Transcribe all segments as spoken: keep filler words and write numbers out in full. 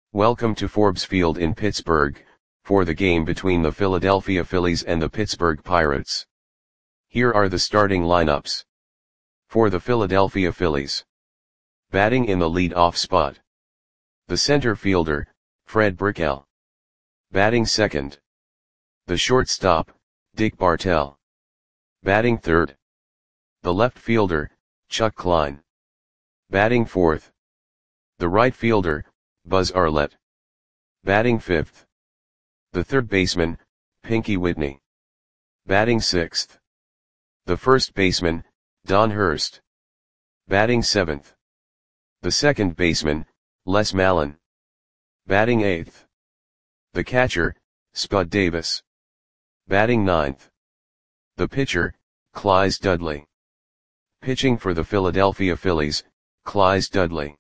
Welcome to Forbes Field in Pittsburgh, for the game between the Philadelphia Phillies and the Pittsburgh Pirates. Here are the starting lineups. For the Philadelphia Phillies. Batting in the lead-off spot. The center fielder, Fred Brickell. Batting second. The shortstop, Dick Bartell. Batting third. The left fielder, Chuck Klein. Batting fourth. The right fielder, Buzz Arlett. Batting fifth. The third baseman, Pinky Whitney. Batting sixth. The first baseman, Don Hurst. Batting seventh. The second baseman, Les Mallon. Batting eighth. The catcher, Spud Davis. Batting ninth. The pitcher, Clyde Dudley. Pitching for the Philadelphia Phillies, Clyde Dudley.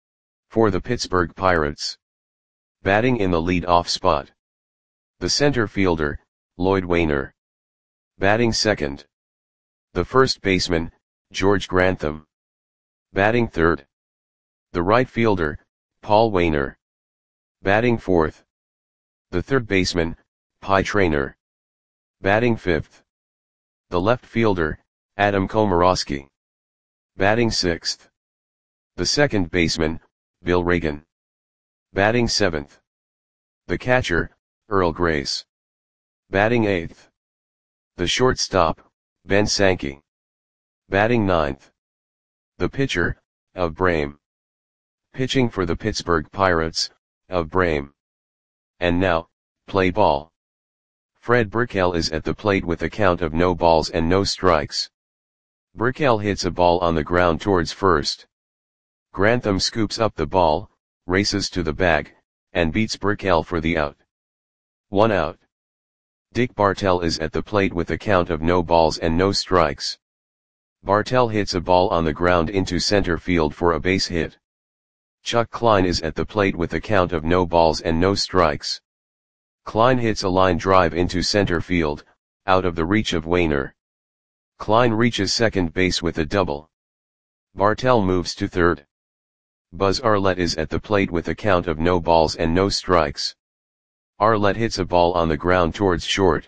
For the Pittsburgh Pirates. Batting in the lead-off spot. The center fielder, Lloyd Waner. Batting second. The first baseman, George Grantham. Batting third. The right fielder, Paul Waner. Batting fourth. The third baseman, Pie Traynor. Batting fifth. The left fielder, Adam Komorowski. Batting sixth. The second baseman, Bill Reagan. Batting seventh. The catcher, Earl Grace. Batting eighth. The shortstop, Ben Sankey. Batting ninth. The pitcher, Of Brame. Pitching for the Pittsburgh Pirates, Of Brame. And now, play ball. Fred Brickell is at the plate with a count of no balls and no strikes. Brickell hits a ball on the ground towards first. Grantham scoops up the ball, races to the bag, and beats Brickell for the out. One out. Dick Bartell is at the plate with a count of no balls and no strikes. Bartell hits a ball on the ground into center field for a base hit. Chuck Klein is at the plate with a count of no balls and no strikes. Klein hits a line drive into center field, out of the reach of Waner. Klein reaches second base with a double. Bartell moves to third. Buzz Arlett is at the plate with a count of no balls and no strikes. Arlett hits a ball on the ground towards short.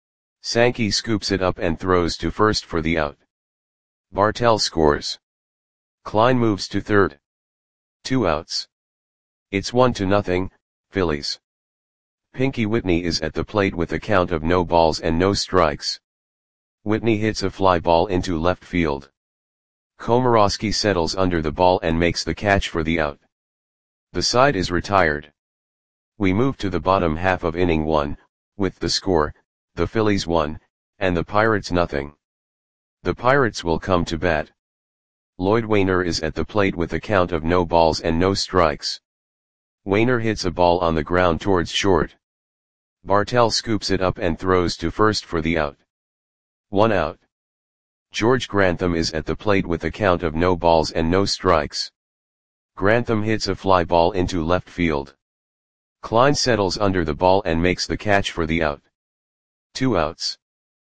Sankey scoops it up and throws to first for the out. Bartell scores. Klein moves to third. Two outs. It's one to nothing, Phillies. Pinky Whitney is at the plate with a count of no balls and no strikes. Whitney hits a fly ball into left field. Komorowski settles under the ball and makes the catch for the out. The side is retired. We move to the bottom half of inning one, with the score, the Phillies one, and the Pirates nothing. The Pirates will come to bat. Lloyd Waner is at the plate with a count of no balls and no strikes. Waner hits a ball on the ground towards short. Bartell scoops it up and throws to first for the out. One out. George Grantham is at the plate with a count of no balls and no strikes. Grantham hits a fly ball into left field. Klein settles under the ball and makes the catch for the out. Two outs.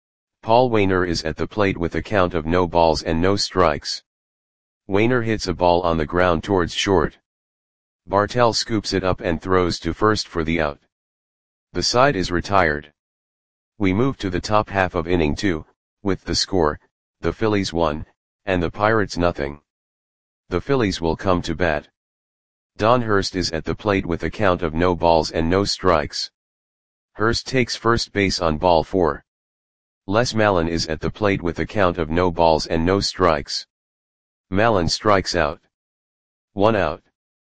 Paul Waner is at the plate with a count of no balls and no strikes. Waner hits a ball on the ground towards short. Bartell scoops it up and throws to first for the out. The side is retired. We move to the top half of inning two, with the score, the Phillies one, and the Pirates nothing. The Phillies will come to bat. Don Hurst is at the plate with a count of no balls and no strikes. Hurst takes first base on ball four. Les Mallon is at the plate with a count of no balls and no strikes. Mallon strikes out. One out.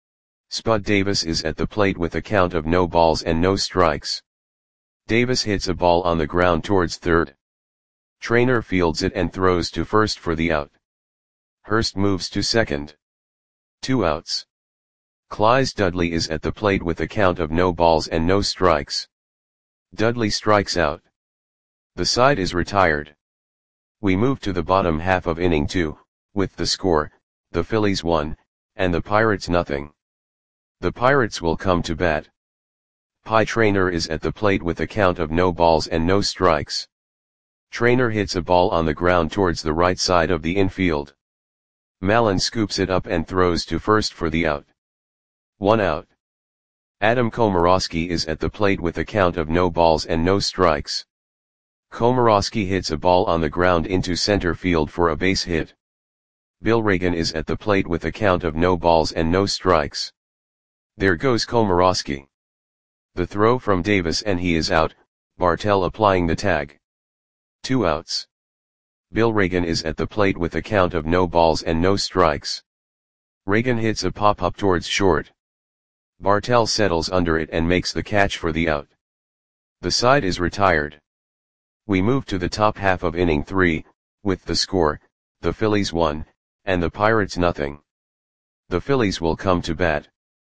Spud Davis is at the plate with a count of no balls and no strikes. Davis hits a ball on the ground towards third. Traynor fields it and throws to first for the out. Hurst moves to second. Two outs. Clyde Dudley is at the plate with a count of no balls and no strikes. Dudley strikes out. The side is retired. We move to the bottom half of inning two, with the score, the Phillies one, and the Pirates nothing. The Pirates will come to bat. Pie Traynor is at the plate with a count of no balls and no strikes. Traynor hits a ball on the ground towards the right side of the infield. Mallon scoops it up and throws to first for the out. One out. Adam Komorowski is at the plate with a count of no balls and no strikes. Komorowski hits a ball on the ground into center field for a base hit. Bill Regan is at the plate with a count of no balls and no strikes. There goes Komorowski. The throw from Davis and he is out, Bartell applying the tag. Two outs. Bill Regan is at the plate with a count of no balls and no strikes. Regan hits a pop-up towards short. Bartell settles under it and makes the catch for the out. The side is retired. We move to the top half of inning three, with the score, the Phillies one, and the Pirates nothing. The Phillies will come to bat.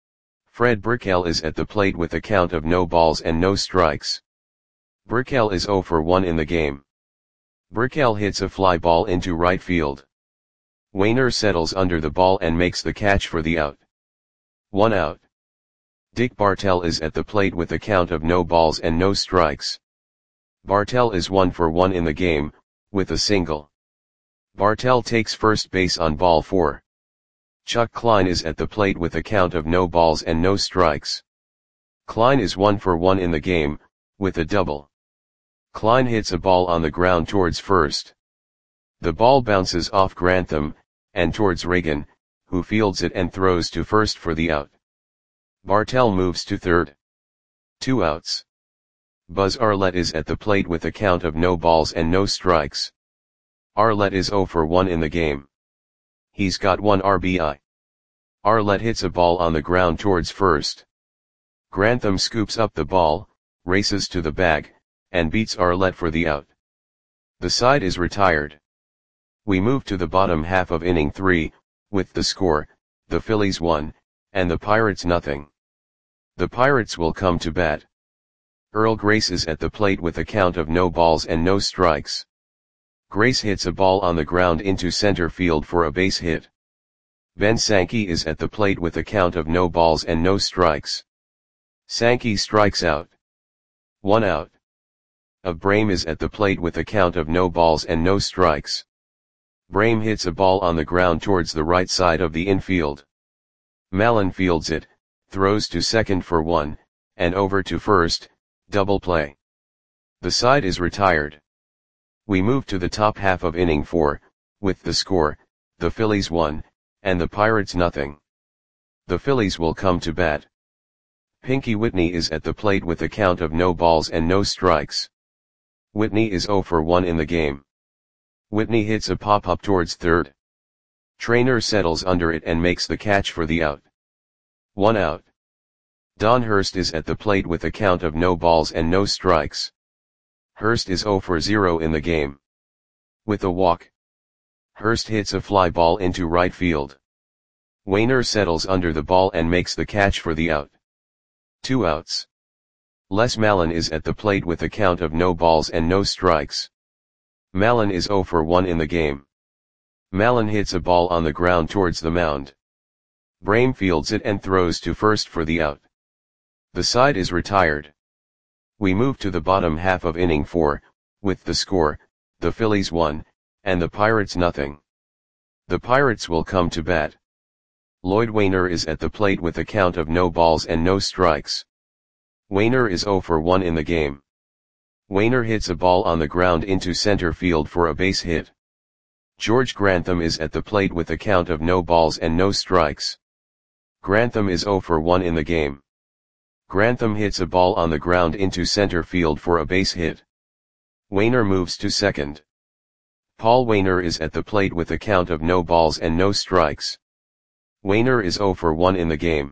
Fred Brickell is at the plate with a count of no balls and no strikes. Brickell is oh for one in the game. Brickell hits a fly ball into right field. Wainer settles under the ball and makes the catch for the out. One out. Dick Bartell is at the plate with a count of no balls and no strikes. Bartell is one for one in the game, with a single. Bartell takes first base on ball four. Chuck Klein is at the plate with a count of no balls and no strikes. Klein is one for one in the game, with a double. Klein hits a ball on the ground towards first. The ball bounces off Grantham, and towards Regan, who fields it and throws to first for the out. Bartell moves to third. Two outs. Buzz Arlett is at the plate with a count of no balls and no strikes. Arlett is oh for one in the game. He's got one R B I. Arlett hits a ball on the ground towards first. Grantham scoops up the ball, races to the bag, and beats Arlett for the out. The side is retired. We move to the bottom half of inning three, with the score, the Phillies one, and the Pirates nothing. The Pirates will come to bat. Earl Grace is at the plate with a count of no balls and no strikes. Grace hits a ball on the ground into center field for a base hit. Ben Sankey is at the plate with a count of no balls and no strikes. Sankey strikes out. One out. Of Brame is at the plate with a count of no balls and no strikes. Brame hits a ball on the ground towards the right side of the infield. Mallon fields it, throws to second for one, and over to first, double play. The side is retired. We move to the top half of inning four, with the score, the Phillies one, and the Pirates nothing. The Phillies will come to bat. Pinky Whitney is at the plate with a count of no balls and no strikes. Whitney is oh for one in the game. Whitney hits a pop-up towards third. Trainer settles under it and makes the catch for the out. One out. Don Hurst is at the plate with a count of no balls and no strikes. Hurst is oh for zero in the game. With a walk. Hurst hits a fly ball into right field. Wainer settles under the ball and makes the catch for the out. Two outs. Les Mallon is at the plate with a count of no balls and no strikes. Mallon is oh for one in the game. Mallon hits a ball on the ground towards the mound. Brame fields it and throws to first for the out. The side is retired. We move to the bottom half of inning four, with the score, the Phillies one, and the Pirates nothing. The Pirates will come to bat. Lloyd Wainer is at the plate with a count of no balls and no strikes. Wainer is oh for one in the game. Wainer hits a ball on the ground into center field for a base hit. George Grantham is at the plate with a count of no balls and no strikes. Grantham is oh for one in the game. Grantham hits a ball on the ground into center field for a base hit. Wainer moves to second. Paul Wainer is at the plate with a count of no balls and no strikes. Wainer is oh for one in the game.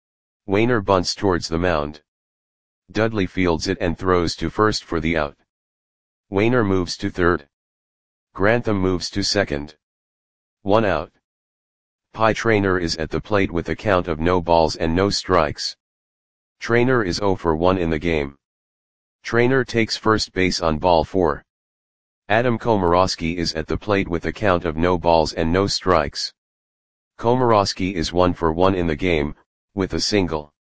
Wainer bunts towards the mound. Dudley fields it and throws to first for the out. Wainer moves to third. Grantham moves to second. One out. Pie Traynor is at the plate with a count of no balls and no strikes. Traynor is oh for one in the game. Traynor takes first base on ball four. Adam Komorowski is at the plate with a count of no balls and no strikes. Komorowski is one for one in the game, with a single.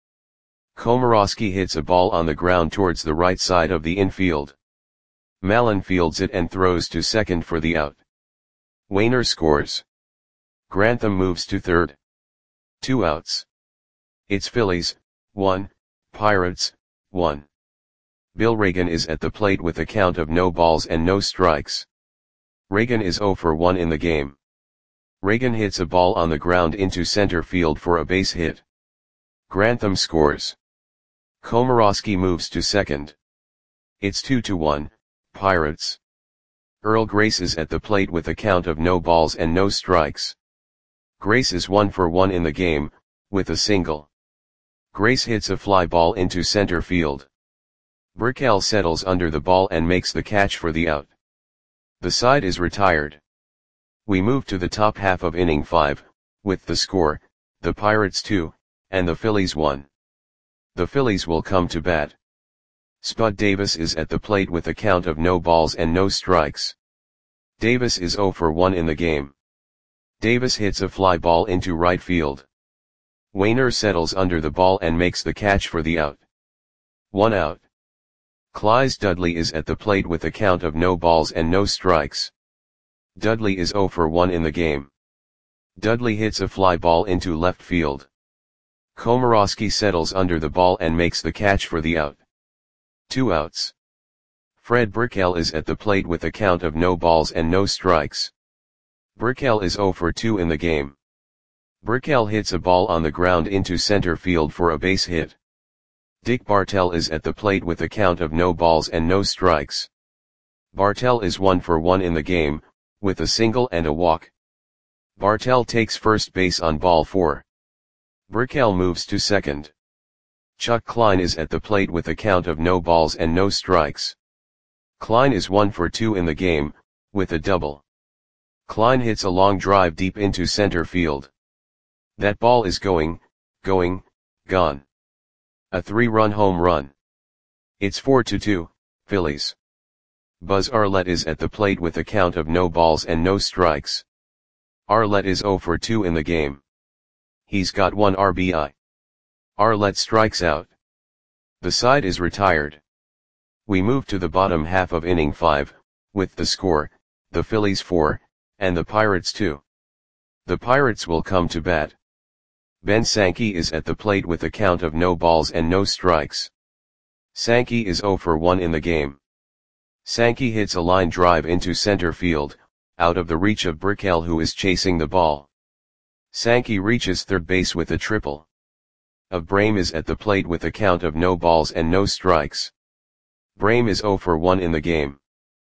Komorowski hits a ball on the ground towards the right side of the infield. Mallon fields it and throws to second for the out. Wainer scores. Grantham moves to third. Two outs. It's Phillies, one, Pirates, one. Bill Reagan is at the plate with a count of no balls and no strikes. Reagan is zero for one in the game. Reagan hits a ball on the ground into center field for a base hit. Grantham scores. Komorowski moves to second. It's two to one, Pirates. Earl Grace is at the plate with a count of no balls and no strikes. Grace is one for one in the game, with a single. Grace hits a fly ball into center field. Burkell settles under the ball and makes the catch for the out. The side is retired. We move to the top half of inning five, with the score, the Pirates two, and the Phillies one. The Phillies will come to bat. Spud Davis is at the plate with a count of no balls and no strikes. Davis is zero for one in the game. Davis hits a fly ball into right field. Wainer settles under the ball and makes the catch for the out. One out. Clyde Dudley is at the plate with a count of no balls and no strikes. Dudley is zero for one in the game. Dudley hits a fly ball into left field. Komorowski settles under the ball and makes the catch for the out. Two outs. Fred Burkell is at the plate with a count of no balls and no strikes. Burkell is zero for two in the game. Burkell hits a ball on the ground into center field for a base hit. Dick Bartell is at the plate with a count of no balls and no strikes. Bartell is one for one in the game, with a single and a walk. Bartell takes first base on ball four. Burkell moves to second. Chuck Klein is at the plate with a count of no balls and no strikes. Klein is one for two in the game, with a double. Klein hits a long drive deep into center field. That ball is going, going, gone. A three-run home run. It's four to two, Phillies. Buzz Arlett is at the plate with a count of no balls and no strikes. Arlett is zero for two in the game. He's got one R B I. Arlett strikes out. The side is retired. We move to the bottom half of inning five, with the score, the Phillies four, and the Pirates two. The Pirates will come to bat. Ben Sankey is at the plate with a count of no balls and no strikes. Sankey is zero for one in the game. Sankey hits a line drive into center field, out of the reach of Burkell who is chasing the ball. Sankey reaches third base with a triple. Of Brame is at the plate with a count of no balls and no strikes. Brame is zero for one in the game.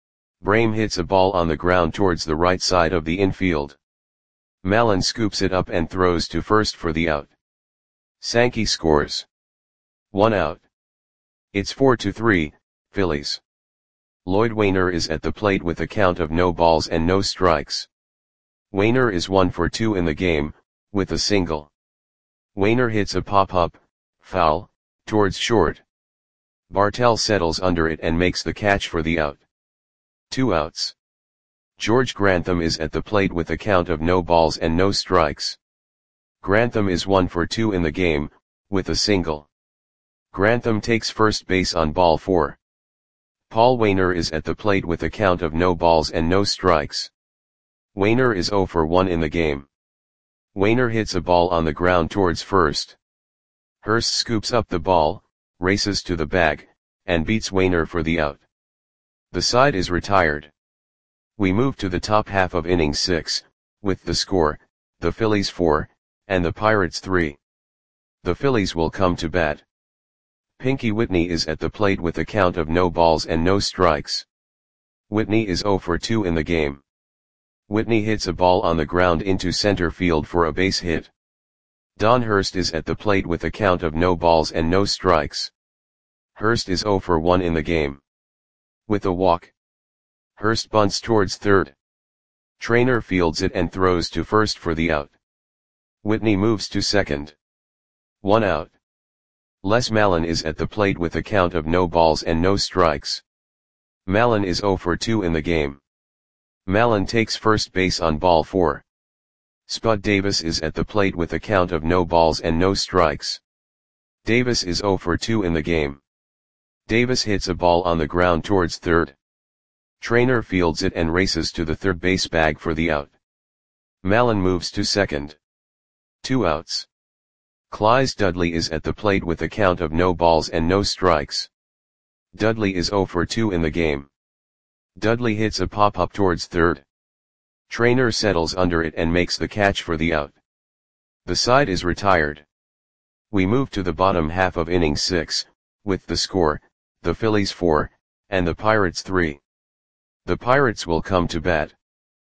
Brame hits a ball on the ground towards the right side of the infield. Mallon scoops it up and throws to first for the out. Sankey scores. One out. It's four to three, Phillies. Lloyd Wainer is at the plate with a count of no balls and no strikes. Wainer is one for two in the game, with a single. Wainer hits a pop-up, foul, towards short. Bartell settles under it and makes the catch for the out. Two outs. George Grantham is at the plate with a count of no balls and no strikes. Grantham is one for two in the game, with a single. Grantham takes first base on ball four. Paul Wainer is at the plate with a count of no balls and no strikes. Wainer is zero for one in the game. Wainer hits a ball on the ground towards first. Hurst scoops up the ball, races to the bag, and beats Wainer for the out. The side is retired. We move to the top half of inning six, with the score, the Phillies four, and the Pirates three. The Phillies will come to bat. Pinky Whitney is at the plate with a count of no balls and no strikes. Whitney is zero for two in the game. Whitney hits a ball on the ground into center field for a base hit. Don Hurst is at the plate with a count of no balls and no strikes. Hurst is zero for one in the game. With a walk. Hurst bunts towards third. Trainer fields it and throws to first for the out. Whitney moves to second. One out. Les Mallon is at the plate with a count of no balls and no strikes. Mallon is zero for two in the game. Mallon takes first base on ball four. Spud Davis is at the plate with a count of no balls and no strikes. Davis is zero for two in the game. Davis hits a ball on the ground towards third. Trainer fields it and races to the third base bag for the out. Mallon moves to second. Two outs. Clyde Dudley is at the plate with a count of no balls and no strikes. Dudley is zero for two in the game. Dudley hits a pop-up towards third. Trainer settles under it and makes the catch for the out. The side is retired. We move to the bottom half of inning six, with the score, the Phillies four, and the Pirates three. The Pirates will come to bat.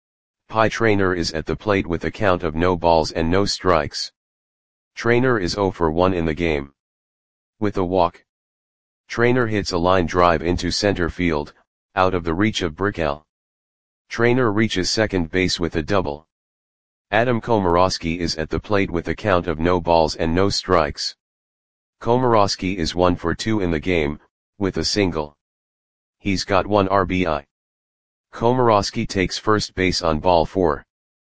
Pie Trainer is at the plate with a count of no balls and no strikes. Trainer is zero for one in the game. With a walk. Trainer hits a line drive into center field, out of the reach of Brickell. Trainer reaches second base with a double. Adam Komorowski is at the plate with a count of no balls and no strikes. Komorowski is one for two in the game, with a single. He's got one R B I. Komorowski takes first base on ball four.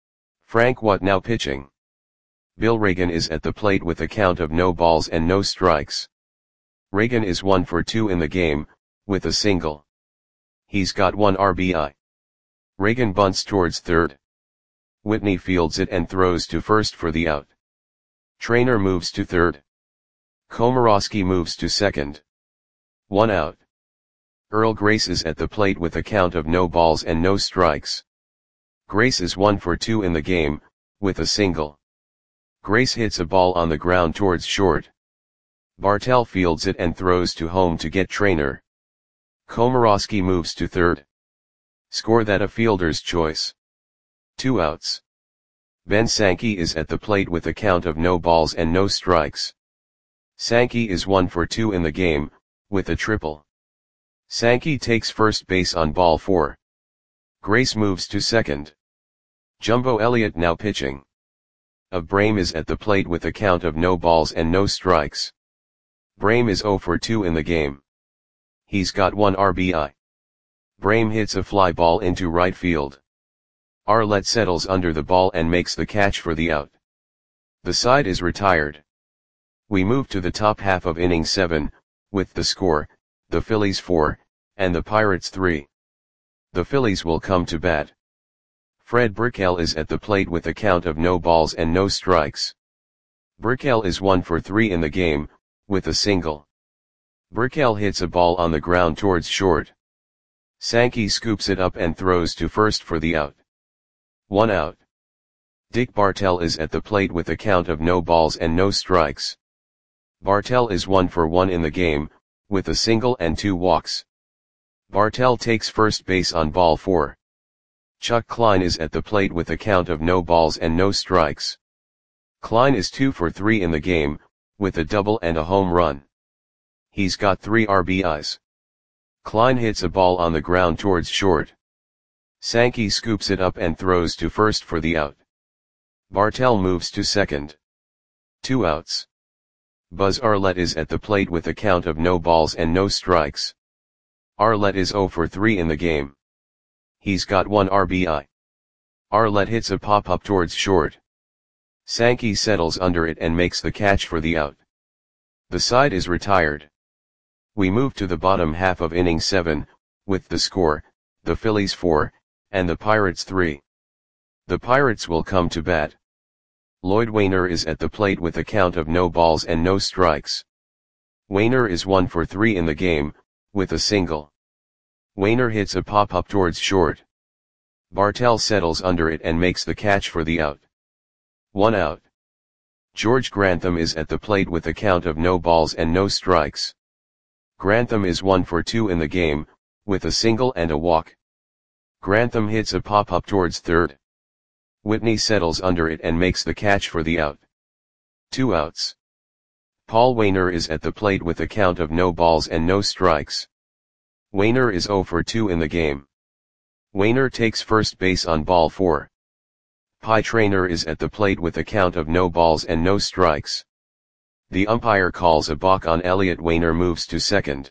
Frank What now pitching. Bill Reagan is at the plate with a count of no balls and no strikes. Reagan is one for two in the game, with a single. He's got one R B I. Reagan bunts towards third. Whitney fields it and throws to first for the out. Trainer moves to third. Komorowski moves to second. One out. Earl Grace is at the plate with a count of no balls and no strikes. Grace is one for two in the game, with a single. Grace hits a ball on the ground towards short. Bartell fields it and throws to home to get Trainer. Komorowski moves to third. Score that a fielder's choice. Two outs. Ben Sankey is at the plate with a count of no balls and no strikes. Sankey is one for two in the game, with a triple. Sankey takes first base on ball four. Grace moves to second. Jumbo Elliott now pitching. Abraham is at the plate with a count of no balls and no strikes. Brame is zero for two in the game. He's got one R B I. Brame hits a fly ball into right field. Arlett settles under the ball and makes the catch for the out. The side is retired. We move to the top half of inning seven, with the score, the Phillies four, and the Pirates three. The Phillies will come to bat. Fred Brickell is at the plate with a count of no balls and no strikes. Brickell is one for three in the game, with a single. Brickell hits a ball on the ground towards short. Sankey scoops it up and throws to first for the out. One out. Dick Bartell is at the plate with a count of no balls and no strikes. Bartell is one for one in the game, with a single and two walks. Bartell takes first base on ball four. Chuck Klein is at the plate with a count of no balls and no strikes. Klein is two for three in the game, with a double and a home run. He's got three R B Is. Klein hits a ball on the ground towards short. Sankey scoops it up and throws to first for the out. Bartell moves to second. Two outs. Buzz Arlett is at the plate with a count of no balls and no strikes. Arlett is zero for three in the game. He's got one R B I. Arlett hits a pop-up towards short. Sankey settles under it and makes the catch for the out. The side is retired. We move to the bottom half of inning seven, with the score, the Phillies four, and the Pirates three. The Pirates will come to bat. Lloyd Wainer is at the plate with a count of no balls and no strikes. Wainer is one for three in the game, with a single. Wainer hits a pop-up towards short. Bartell settles under it and makes the catch for the out. One out. George Grantham is at the plate with a count of no balls and no strikes. Grantham is one for two in the game, with a single and a walk. Grantham hits a pop-up towards third. Whitney settles under it and makes the catch for the out. Two outs. Paul Wainer is at the plate with a count of no balls and no strikes. Wainer is zero for two in the game. Wainer takes first base on ball four. Pie Trainer is at the plate with a count of no balls and no strikes. The umpire calls a balk on Elliott. Wainer moves to second.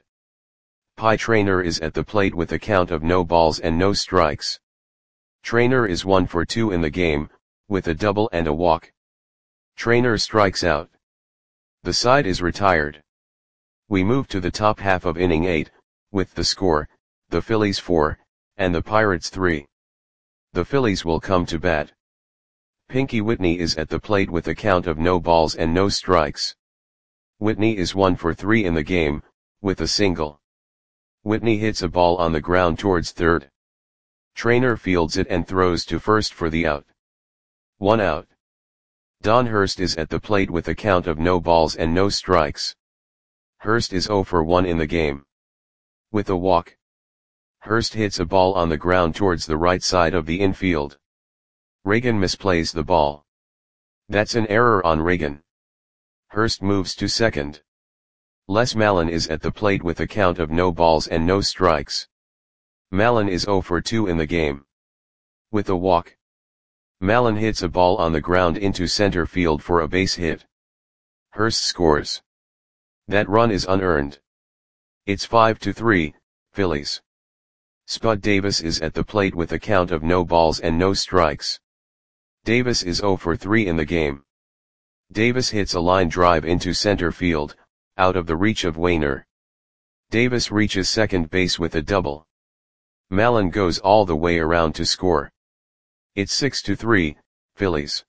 Pie Trainer is at the plate with a count of no balls and no strikes. Trainer is one for two in the game, with a double and a walk. Trainer strikes out. The side is retired. We move to the top half of inning eight, with the score, the Phillies four, and the Pirates three. The Phillies will come to bat. Pinky Whitney is at the plate with a count of no balls and no strikes. Whitney is one for three in the game, with a single. Whitney hits a ball on the ground towards third. Trainer fields it and throws to first for the out. One out. Don Hurst is at the plate with a count of no balls and no strikes. Hurst is zero for one in the game. With a walk. Hurst hits a ball on the ground towards the right side of the infield. Reagan misplays the ball. That's an error on Reagan. Hurst moves to second. Les Mallon is at the plate with a count of no balls and no strikes. Mallon is zero for two in the game. With a walk. Mallon hits a ball on the ground into center field for a base hit. Hurst scores. That run is unearned. It's five to three, Phillies. Spud Davis is at the plate with a count of no balls and no strikes. Davis is zero for three in the game. Davis hits a line drive into center field, out of the reach of Wainer. Davis reaches second base with a double. Mallon goes all the way around to score. It's six to three, Phillies.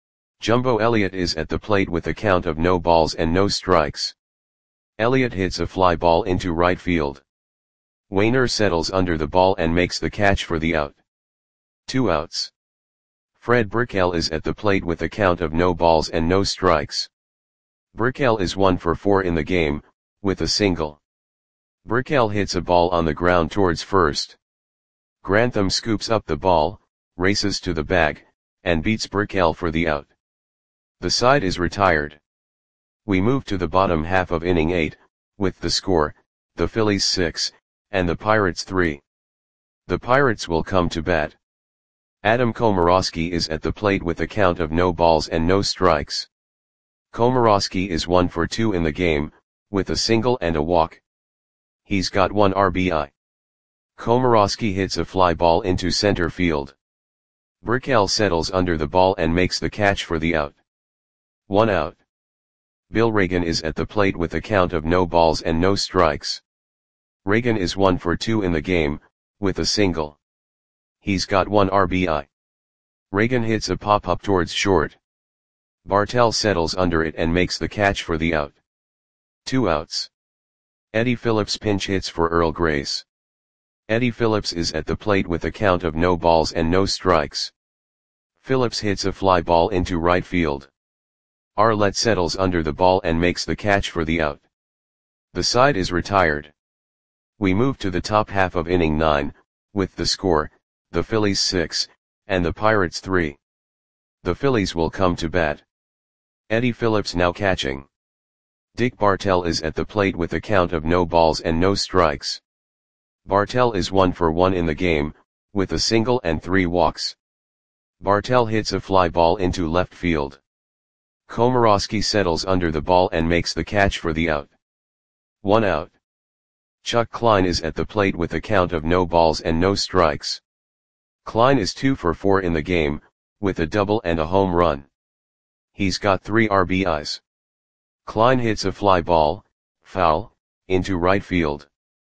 Jumbo Elliott is at the plate with a count of no balls and no strikes. Elliott hits a fly ball into right field. Wainer settles under the ball and makes the catch for the out. Two outs. Fred Brickell is at the plate with a count of no balls and no strikes. Brickell is one for four in the game, with a single. Brickell hits a ball on the ground towards first. Grantham scoops up the ball, races to the bag, and beats Brickell for the out. The side is retired. We move to the bottom half of inning eight, with the score, the Phillies six, and the Pirates three. The Pirates will come to bat. Adam Komorowski is at the plate with a count of no balls and no strikes. Komorowski is one for two in the game, with a single and a walk. He's got one R B I. Komorowski hits a fly ball into center field. Brickell settles under the ball and makes the catch for the out. One out. Bill Reagan is at the plate with a count of no balls and no strikes. Reagan is one for two in the game, with a single. He's got one R B I. Reagan hits a pop-up towards short. Bartell settles under it and makes the catch for the out. Two outs. Eddie Phillips pinch hits for Earl Grace. Eddie Phillips is at the plate with a count of no balls and no strikes. Phillips hits a fly ball into right field. Arlett settles under the ball and makes the catch for the out. The side is retired. We move to the top half of inning nine, with the score, the Phillies six, and the Pirates three. The Phillies will come to bat. Eddie Phillips now catching. Dick Bartell is at the plate with a count of no balls and no strikes. Bartell is one for one in the game, with a single and three walks. Bartell hits a fly ball into left field. Komorowski settles under the ball and makes the catch for the out. One out. Chuck Klein is at the plate with a count of no balls and no strikes. Klein is two for four in the game, with a double and a home run. He's got three R B Is. Klein hits a fly ball, foul, into right field.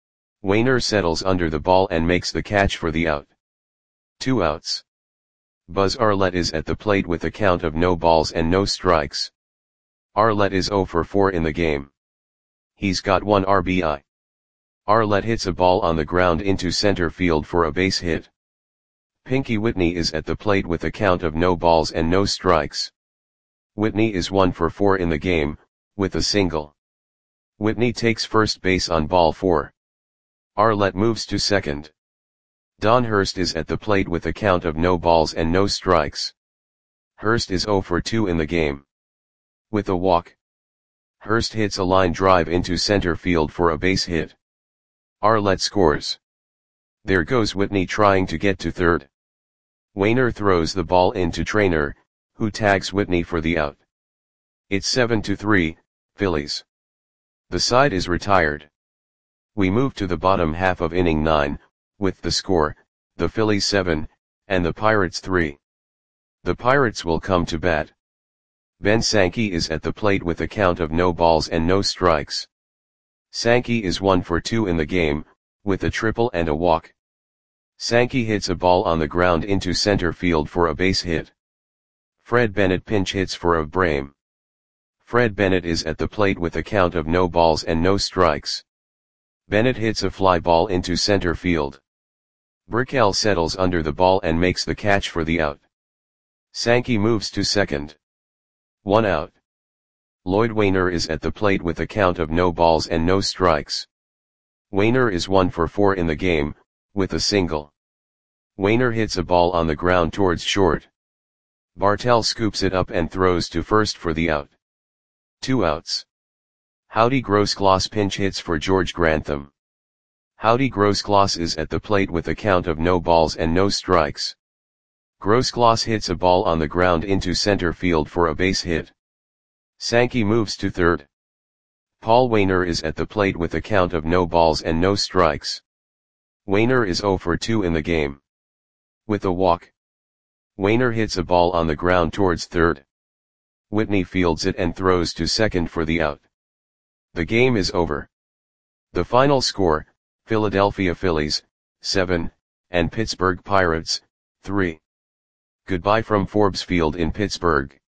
Wainer settles under the ball and makes the catch for the out. Two outs. Buzz Arlett is at the plate with a count of no balls and no strikes. Arlett is zero for four in the game. He's got one R B I. Arlett hits a ball on the ground into center field for a base hit. Pinky Whitney is at the plate with a count of no balls and no strikes. Whitney is one for four in the game, with a single. Whitney takes first base on ball four. Arlett moves to second. Don Hurst is at the plate with a count of no balls and no strikes. Hurst is zero for two in the game. With a walk. Hurst hits a line drive into center field for a base hit. Arlett scores. There goes Whitney trying to get to third. Wainer throws the ball into Trainer, who tags Whitney for the out. It's seven to three, Phillies. The side is retired. We move to the bottom half of inning nine, with the score, the Phillies seven, and the Pirates three. The Pirates will come to bat. Ben Sankey is at the plate with a count of no balls and no strikes. Sankey is one for two in the game, with a triple and a walk. Sankey hits a ball on the ground into center field for a base hit. Fred Bennett pinch hits for of Brame. Fred Bennett is at the plate with a count of no balls and no strikes. Bennett hits a fly ball into center field. Burkell settles under the ball and makes the catch for the out. Sankey moves to second. One out. Lloyd Wainer is at the plate with a count of no balls and no strikes. Wainer is one for four in the game, with a single. Wainer hits a ball on the ground towards short. Bartell scoops it up and throws to first for the out. Two outs. Howdy Grossgloss pinch hits for George Grantham. Howdy Grossgloss is at the plate with a count of no balls and no strikes. Grossgloss hits a ball on the ground into center field for a base hit. Sankey moves to third. Paul Wainer is at the plate with a count of no balls and no strikes. Wainer is zero for two in the game. With a walk. Wainer hits a ball on the ground towards third. Whitney fields it and throws to second for the out. The game is over. The final score, Philadelphia Phillies, seven, and Pittsburgh Pirates, three. Goodbye from Forbes Field in Pittsburgh.